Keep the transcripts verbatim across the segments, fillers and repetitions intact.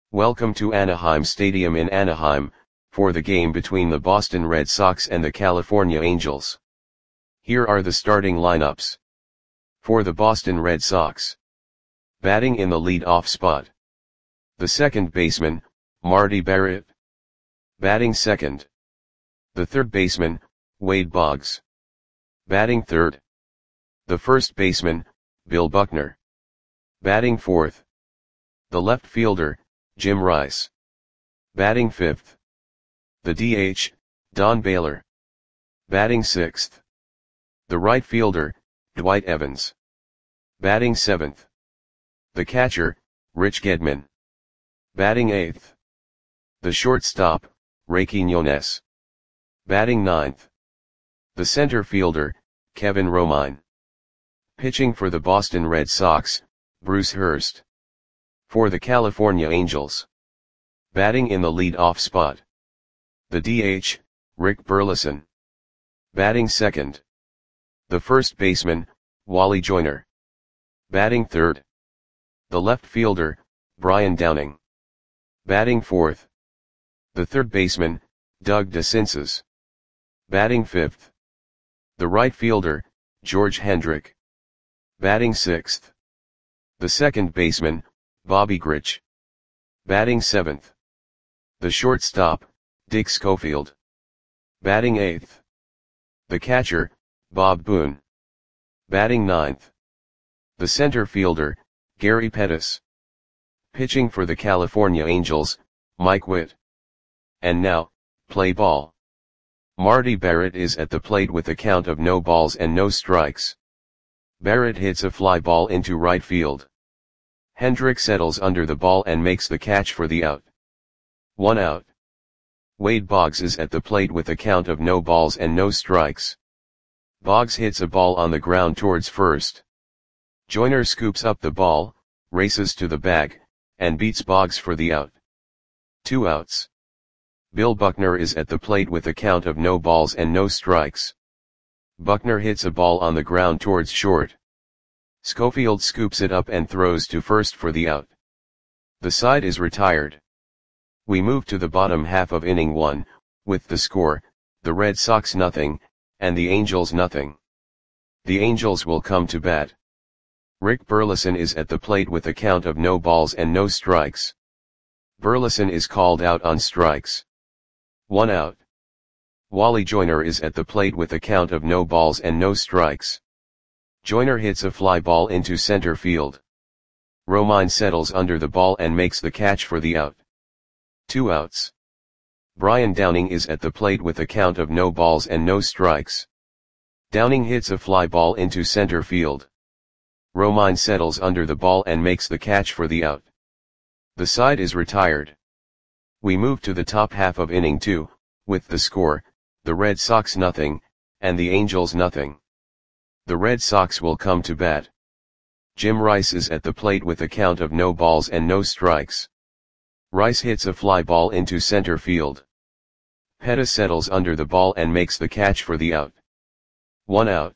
Welcome to Anaheim Stadium in Anaheim, for the game between the Boston Red Sox and the California Angels. Here are the starting lineups. For the Boston Red Sox. Batting in the lead-off spot. The second baseman, Marty Barrett. Batting second. The third baseman, Wade Boggs. Batting third. The first baseman, Bill Buckner. Batting fourth. The left fielder, Jim Rice. Batting fifth. The D H, Don Baylor. Batting sixth. The right fielder, Dwight Evans. Batting seventh. The catcher, Rich Gedman. Batting eighth. The shortstop, Ray Quiñones. Batting ninth. The center fielder, Kevin Romine. Pitching for the Boston Red Sox, Bruce Hurst. For the California Angels. Batting in the lead-off spot. The D H, Rick Burleson. Batting second. The first baseman, Wally Joyner. Batting third. The left fielder, Brian Downing. Batting fourth. The third baseman, Doug DeCinces. Batting fifth. The right fielder, George Hendrick. Batting sixth. The second baseman, Bobby Grich. Batting seventh. The shortstop, Dick Schofield. Batting eighth. The catcher, Bob Boone. Batting ninth. The center fielder, Gary Pettis. Pitching for the California Angels, Mike Witt. And now, play ball. Marty Barrett is at the plate with a count of no balls and no strikes. Barrett hits a fly ball into right field. Hendrick settles under the ball and makes the catch for the out. One out. Wade Boggs is at the plate with a count of no balls and no strikes. Boggs hits a ball on the ground towards first. Joyner scoops up the ball, races to the bag, and beats Boggs for the out. Two outs. Bill Buckner is at the plate with a count of no balls and no strikes. Buckner hits a ball on the ground towards short. Schofield scoops it up and throws to first for the out. The side is retired. We move to the bottom half of inning one, with the score, the Red Sox nothing, and the Angels nothing. The Angels will come to bat. Rick Burleson is at the plate with a count of no balls and no strikes. Burleson is called out on strikes. One out. Wally Joyner is at the plate with a count of no balls and no strikes. Joyner hits a fly ball into center field. Romine settles under the ball and makes the catch for the out. Two outs. Brian Downing is at the plate with a count of no balls and no strikes. Downing hits a fly ball into center field. Romine settles under the ball and makes the catch for the out. The side is retired. We move to the top half of inning two, with the score, the Red Sox nothing, and the Angels nothing. The Red Sox will come to bat. Jim Rice is at the plate with a count of no balls and no strikes. Rice hits a fly ball into center field. Pettis settles under the ball and makes the catch for the out. One out.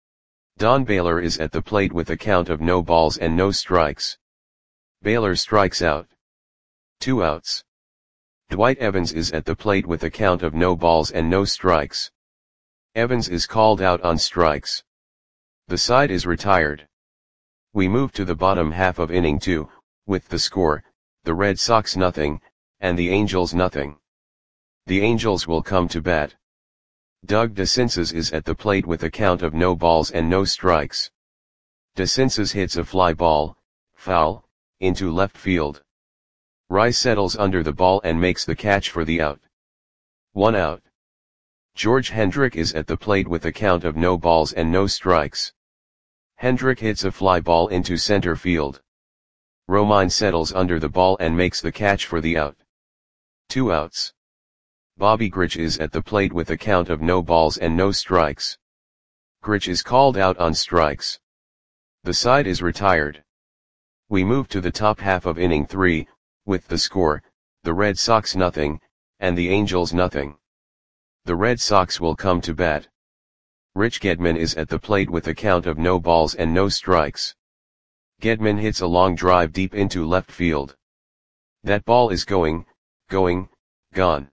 Don Baylor is at the plate with a count of no balls and no strikes. Baylor strikes out. Two outs. Dwight Evans is at the plate with a count of no balls and no strikes. Evans is called out on strikes. The side is retired. We move to the bottom half of inning two, with the score, the Red Sox nothing, and the Angels nothing. The Angels will come to bat. Doug DeCinces is at the plate with a count of no balls and no strikes. DeCinces hits a fly ball, foul, into left field. Rice settles under the ball and makes the catch for the out. One out. George Hendrick is at the plate with a count of no balls and no strikes. Hendrick hits a fly ball into center field. Romine settles under the ball and makes the catch for the out. Two outs. Bobby Grich is at the plate with a count of no balls and no strikes. Grich is called out on strikes. The side is retired. We move to the top half of inning three, with the score, the Red Sox nothing, and the Angels nothing. The Red Sox will come to bat. Rich Gedman is at the plate with a count of no balls and no strikes. Gedman hits a long drive deep into left field. That ball is going, going, gone.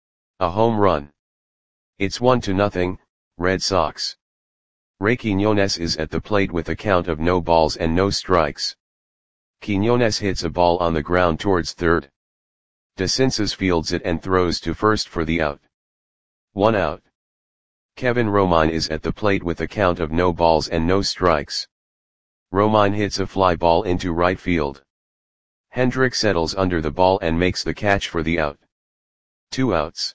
A home run. It's one to nothing, Red Sox. Ray Quiñones is at the plate with a count of no balls and no strikes. Quiñones hits a ball on the ground towards third. DeCinces fields it and throws to first for the out. One out. Kevin Romine is at the plate with a count of no balls and no strikes. Romine hits a fly ball into right field. Hendrick settles under the ball and makes the catch for the out. Two outs.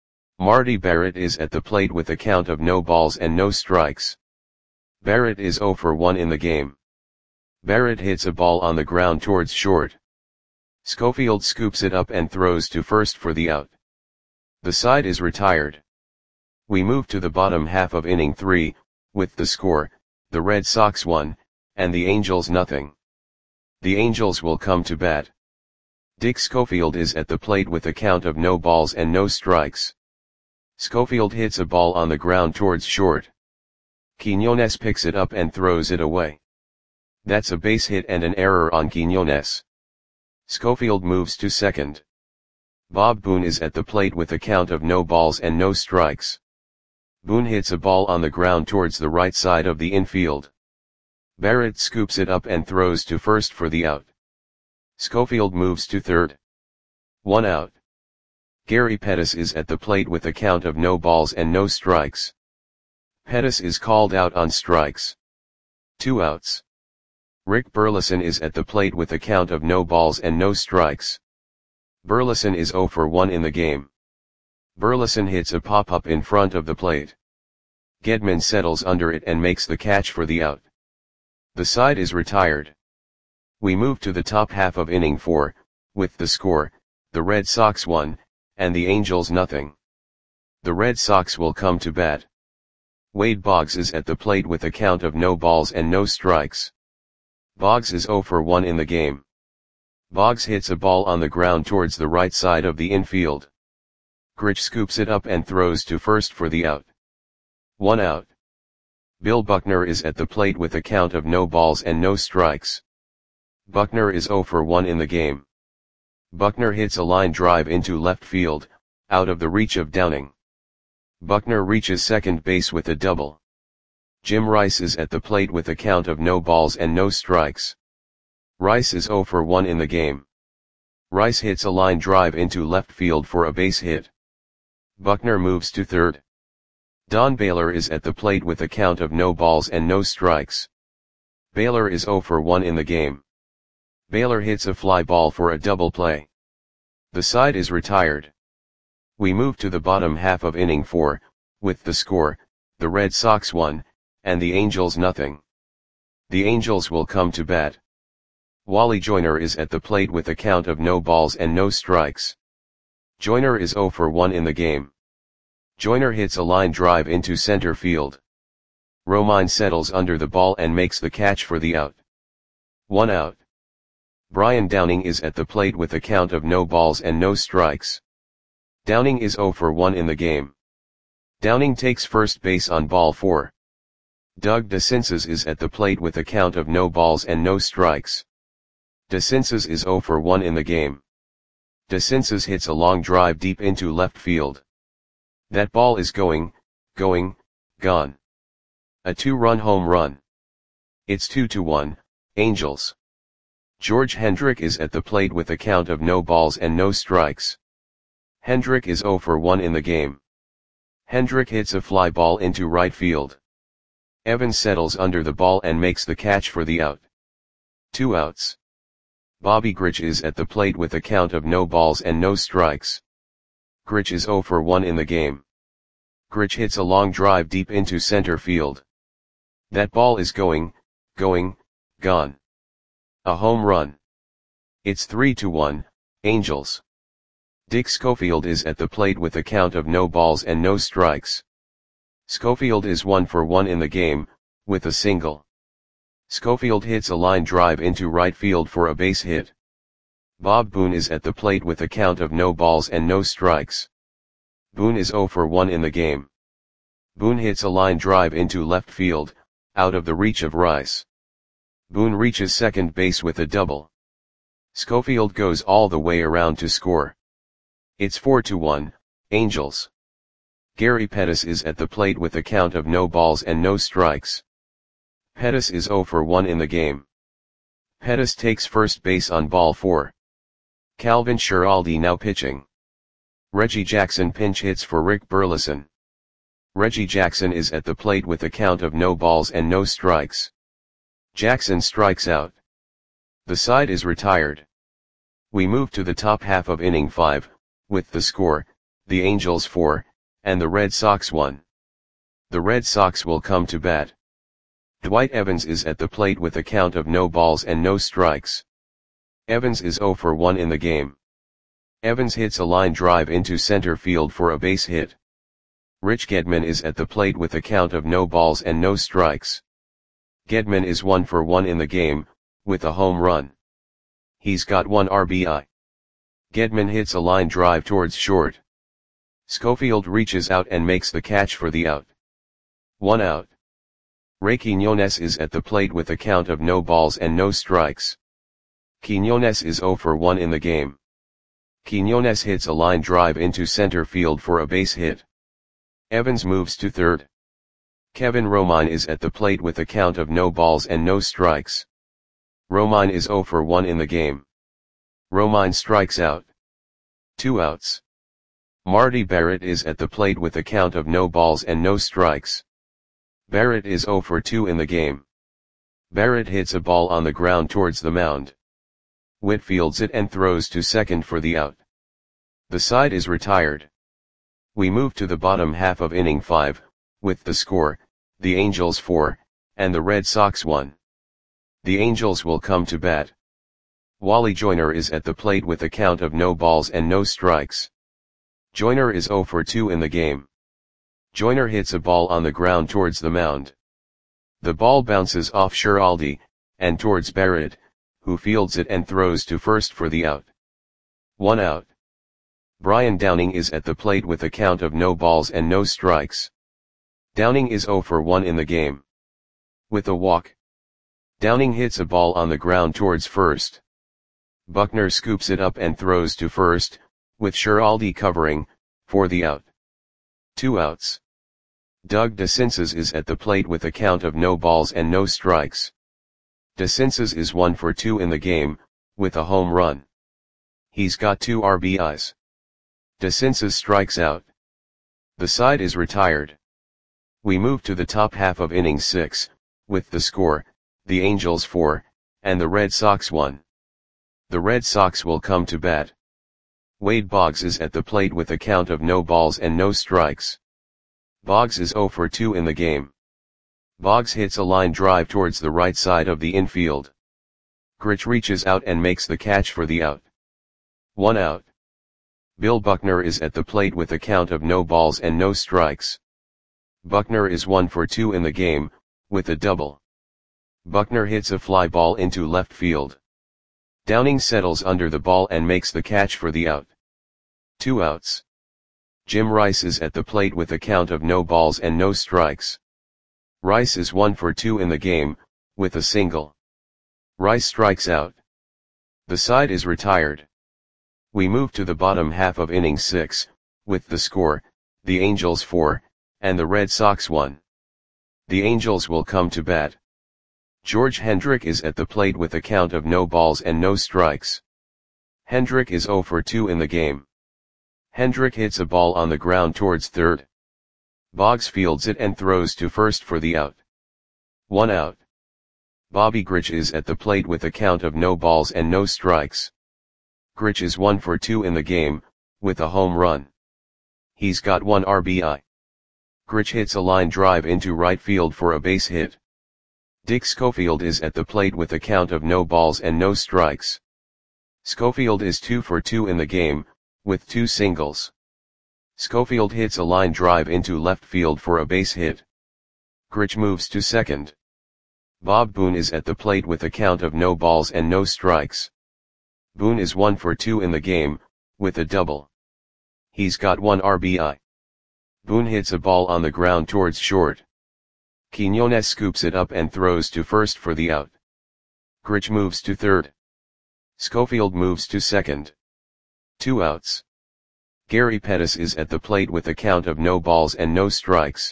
Marty Barrett is at the plate with a count of no balls and no strikes. Barrett is oh for one in the game. Barrett hits a ball on the ground towards short. Schofield scoops it up and throws to first for the out. The side is retired. We move to the bottom half of inning three, with the score, the Red Sox one, and the Angels nothing. The Angels will come to bat. Dick Schofield is at the plate with a count of no balls and no strikes. Schofield hits a ball on the ground towards short. Quiñones picks it up and throws it away. That's a base hit and an error on Quiñones. Schofield moves to second. Bob Boone is at the plate with a count of no balls and no strikes. Boone hits a ball on the ground towards the right side of the infield. Barrett scoops it up and throws to first for the out. Schofield moves to third. One out. Gary Pettis is at the plate with a count of no balls and no strikes. Pettis is called out on strikes. Two outs. Rick Burleson is at the plate with a count of no balls and no strikes. Burleson is oh for one in the game. Burleson hits a pop-up in front of the plate. Gedman settles under it and makes the catch for the out. The side is retired. We move to the top half of inning four, with the score, the Red Sox one, and the Angels nothing. The Red Sox will come to bat. Wade Boggs is at the plate with a count of no balls and no strikes. Boggs is oh for one in the game. Boggs hits a ball on the ground towards the right side of the infield. Grich scoops it up and throws to first for the out. One out. Bill Buckner is at the plate with a count of no balls and no strikes. Buckner is oh for one in the game. Buckner hits a line drive into left field, out of the reach of Downing. Buckner reaches second base with a double. Jim Rice is at the plate with a count of no balls and no strikes. Rice is oh for one in the game. Rice hits a line drive into left field for a base hit. Buckner moves to third. Don Baylor is at the plate with a count of no balls and no strikes. Baylor is oh for one in the game. Baylor hits a fly ball for a double play. The side is retired. We move to the bottom half of inning four, with the score, the Red Sox one, and the Angels nothing. The Angels will come to bat. Wally Joyner is at the plate with a count of no balls and no strikes. Joyner is oh for one in the game. Joyner hits a line drive into center field. Romine settles under the ball and makes the catch for the out. One out. Brian Downing is at the plate with a count of no balls and no strikes. Downing is oh for one in the game. Downing takes first base on ball four. Doug DeCinces is at the plate with a count of no balls and no strikes. DeCinces is oh for one in the game. DeCinces hits a long drive deep into left field. That ball is going, going, gone. A two-run home run. It's two to one, Angels. George Hendrick is at the plate with a count of no balls and no strikes. Hendrick is oh for one in the game. Hendrick hits a fly ball into right field. Evans settles under the ball and makes the catch for the out. Two outs. Bobby Grich is at the plate with a count of no balls and no strikes. Grich is oh for one in the game. Grich hits a long drive deep into center field. That ball is going, going, gone. A home run. It's three to one, Angels. Dick Schofield is at the plate with a count of no balls and no strikes. Schofield is one for one in the game, with a single. Schofield hits a line drive into right field for a base hit. Bob Boone is at the plate with a count of no balls and no strikes. Boone is oh for one in the game. Boone hits a line drive into left field, out of the reach of Rice. Boone reaches second base with a double. Schofield goes all the way around to score. It's four to one, Angels. Gary Pettis is at the plate with a count of no balls and no strikes. Pettis is zero for one in the game. Pettis takes first base on ball four. Calvin Schiraldi now pitching. Reggie Jackson pinch hits for Rick Burleson. Reggie Jackson is at the plate with a count of no balls and no strikes. Jackson strikes out. The side is retired. We move to the top half of inning five, with the score, the Angels four, and the Red Sox one. The Red Sox will come to bat. Dwight Evans is at the plate with a count of no balls and no strikes. Evans is zero for one in the game. Evans hits a line drive into center field for a base hit. Rich Gedman is at the plate with a count of no balls and no strikes. Gedman is one for one in the game, with a home run. He's got one R B I. Gedman hits a line drive towards short. Schofield reaches out and makes the catch for the out. One out. Ray Quiñones is at the plate with a count of no balls and no strikes. Quiñones is zero for one in the game. Quiñones hits a line drive into center field for a base hit. Evans moves to third. Kevin Romine is at the plate with a count of no balls and no strikes. Romine is zero for one in the game. Romine strikes out. Two outs. Marty Barrett is at the plate with a count of no balls and no strikes. Barrett is zero for two in the game. Barrett hits a ball on the ground towards the mound. Witt fields it and throws to second for the out. The side is retired. We move to the bottom half of inning five, with the score, the Angels four, and the Red Sox one. The Angels will come to bat. Wally Joyner is at the plate with a count of no balls and no strikes. Joyner is zero for two in the game. Joyner hits a ball on the ground towards the mound. The ball bounces off Schiraldi, and towards Barrett, who fields it and throws to first for the out. One out. Brian Downing is at the plate with a count of no balls and no strikes. Downing is zero for one in the game. With a walk. Downing hits a ball on the ground towards first. Buckner scoops it up and throws to first, with Schiraldi covering, for the out. Two outs. Doug DeCinces is at the plate with a count of no balls and no strikes. DeCinces is one for two in the game, with a home run. He's got two R B Is. DeCinces strikes out. The side is retired. We move to the top half of inning six, with the score, the Angels four, and the Red Sox one. The Red Sox will come to bat. Wade Boggs is at the plate with a count of no balls and no strikes. Boggs is zero for two in the game. Boggs hits a line drive towards the right side of the infield. Grich reaches out and makes the catch for the out. One out. Bill Buckner is at the plate with a count of no balls and no strikes. Buckner is one for two in the game, with a double. Buckner hits a fly ball into left field. Downing settles under the ball and makes the catch for the out. Two outs. Jim Rice is at the plate with a count of no balls and no strikes. Rice is one for two in the game, with a single. Rice strikes out. The side is retired. We move to the bottom half of inning six, with the score, the Angels four, and the Red Sox one. The Angels will come to bat. George Hendrick is at the plate with a count of no balls and no strikes. Hendrick is zero for two in the game. Hendrick hits a ball on the ground towards third. Boggs fields it and throws to first for the out. One out. Bobby Grich is at the plate with a count of no balls and no strikes. Grich is one for two in the game, with a home run. He's got one R B I. Grich hits a line drive into right field for a base hit. Dick Schofield is at the plate with a count of no balls and no strikes. Schofield is two for two in the game, with two singles. Schofield hits a line drive into left field for a base hit. Grich moves to second. Bob Boone is at the plate with a count of no balls and no strikes. Boone is one for two in the game, with a double. He's got one R B I. Boone hits a ball on the ground towards short. Quiñones scoops it up and throws to first for the out. Grich moves to third. Schofield moves to second. Two outs. Gary Pettis is at the plate with a count of no balls and no strikes.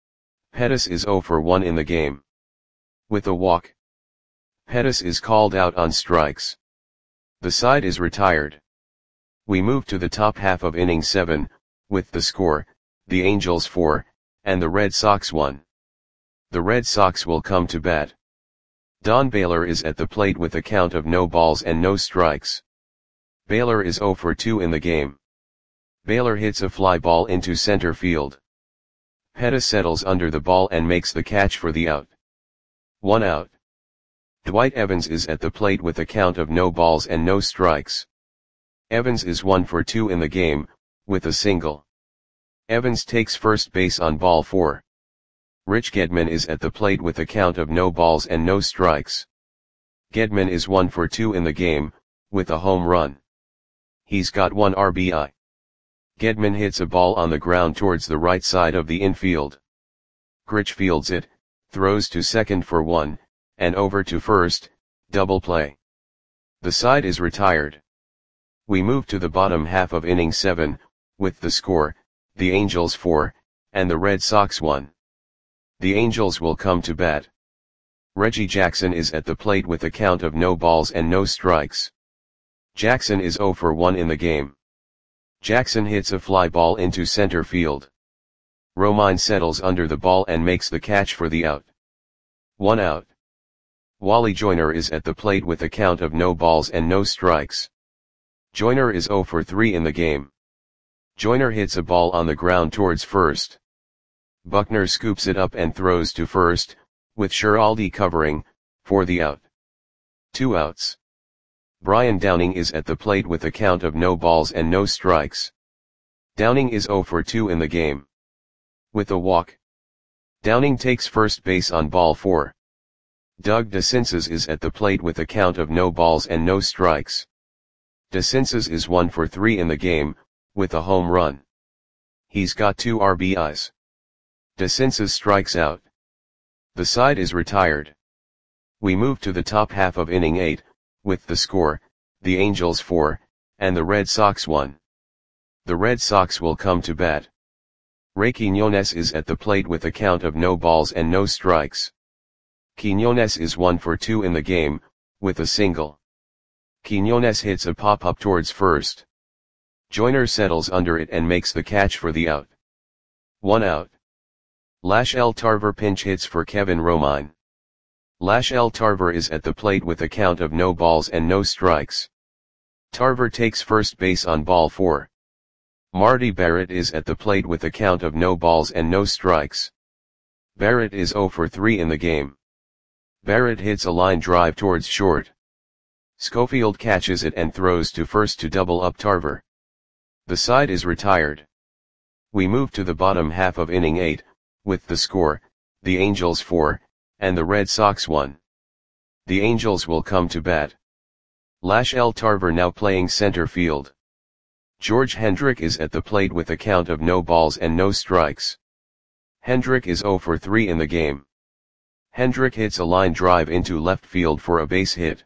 Pettis is oh for one in the game. With a walk, Pettis is called out on strikes. The side is retired. We move to the top half of inning seven, with the score, the Angels four, and the Red Sox one. The Red Sox will come to bat. Don Baylor is at the plate with a count of no balls and no strikes. Baylor is oh for two in the game. Baylor hits a fly ball into center field. Pettis settles under the ball and makes the catch for the out. One out. Dwight Evans is at the plate with a count of no balls and no strikes. Evans is one for two in the game, with a single. Evans takes first base on ball four. Rich Gedman is at the plate with a count of no balls and no strikes. Gedman is one for two in the game, with a home run. He's got one R B I. Gedman hits a ball on the ground towards the right side of the infield. Grich fields it, throws to second for one, and over to first, double play. The side is retired. We move to the bottom half of inning seven, with the score, the Angels four, and the Red Sox one. The Angels will come to bat. Reggie Jackson is at the plate with a count of no balls and no strikes. Jackson is oh for one in the game. Jackson hits a fly ball into center field. Romine settles under the ball and makes the catch for the out. One out. Wally Joyner is at the plate with a count of no balls and no strikes. Joyner is oh for three in the game. Joyner hits a ball on the ground towards first. Buckner scoops it up and throws to first, with Schiraldi covering, for the out. Two outs. Brian Downing is at the plate with a count of no balls and no strikes. Downing is oh for two in the game. With a walk, Downing takes first base on ball four. Doug DeCinces is at the plate with a count of no balls and no strikes. DeCinces is one for three in the game, with a home run. He's got two R B Is. DeCinces strikes out. The side is retired. We move to the top half of inning eight, with the score, the Angels four, and the Red Sox one. The Red Sox will come to bat. Ray Quiñones is at the plate with a count of no balls and no strikes. Quiñones is one for two in the game, with a single. Quiñones hits a pop-up towards first. Joyner settles under it and makes the catch for the out. One out. Lachelle Tarver pinch hits for Kevin Romine. Lachelle Tarver is at the plate with a count of no balls and no strikes. Tarver takes first base on ball four. Marty Barrett is at the plate with a count of no balls and no strikes. Barrett is oh for three in the game. Barrett hits a line drive towards short. Schofield catches it and throws to first to double up Tarver. The side is retired. We move to the bottom half of inning eight, with the score, the Angels four, and the Red Sox one. The Angels will come to bat. Lachelle Tarver now playing center field. George Hendrick is at the plate with a count of no balls and no strikes. Hendrick is oh for three in the game. Hendrick hits a line drive into left field for a base hit.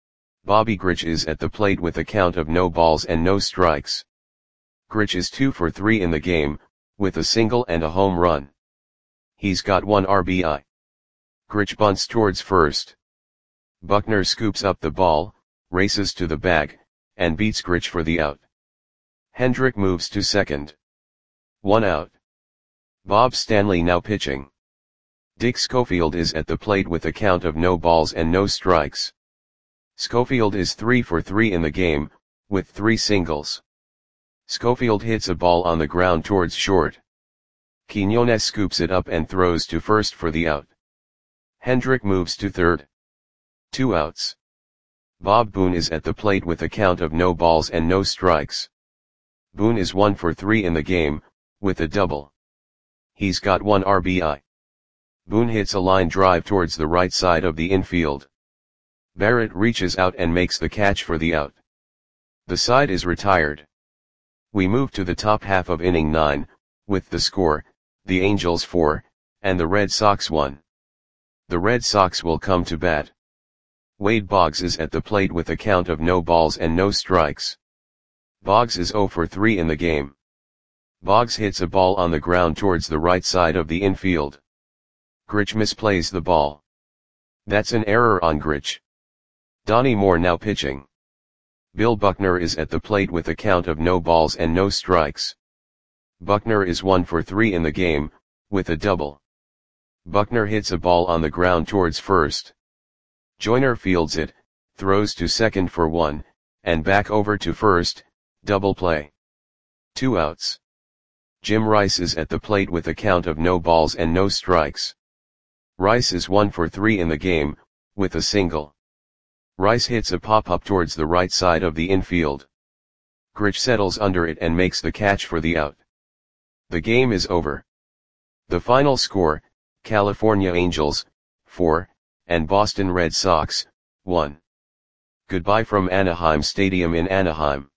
Bobby Grich is at the plate with a count of no balls and no strikes. Grich is two for three in the game, with a single and a home run. He's got one R B I. Grich bunts towards first. Buckner scoops up the ball, races to the bag, and beats Grich for the out. Hendrick moves to second. One out. Bob Stanley now pitching. Dick Schofield is at the plate with a count of no balls and no strikes. Schofield is three for three in the game, with three singles. Schofield hits a ball on the ground towards short. Quiñones scoops it up and throws to first for the out. Hendrick moves to third. Two outs. Bob Boone is at the plate with a count of no balls and no strikes. Boone is one for three in the game, with a double. He's got one R B I. Boone hits a line drive towards the right side of the infield. Barrett reaches out and makes the catch for the out. The side is retired. We move to the top half of inning nine, with the score, the Angels four, and the Red Sox one. The Red Sox will come to bat. Wade Boggs is at the plate with a count of no balls and no strikes. Boggs is zero for three in the game. Boggs hits a ball on the ground towards the right side of the infield. Grich misplays the ball. That's an error on Grich. Donnie Moore now pitching. Bill Buckner is at the plate with a count of no balls and no strikes. Buckner is one for three in the game, with a double. Buckner hits a ball on the ground towards first. Joyner fields it, throws to second for one, and back over to first, double play. Two outs. Jim Rice is at the plate with a count of no balls and no strikes. Rice is one for three in the game, with a single. Rice hits a pop-up towards the right side of the infield. Grich settles under it and makes the catch for the out. The game is over. The final score, California Angels, four, and Boston Red Sox, one. Goodbye from Anaheim Stadium in Anaheim.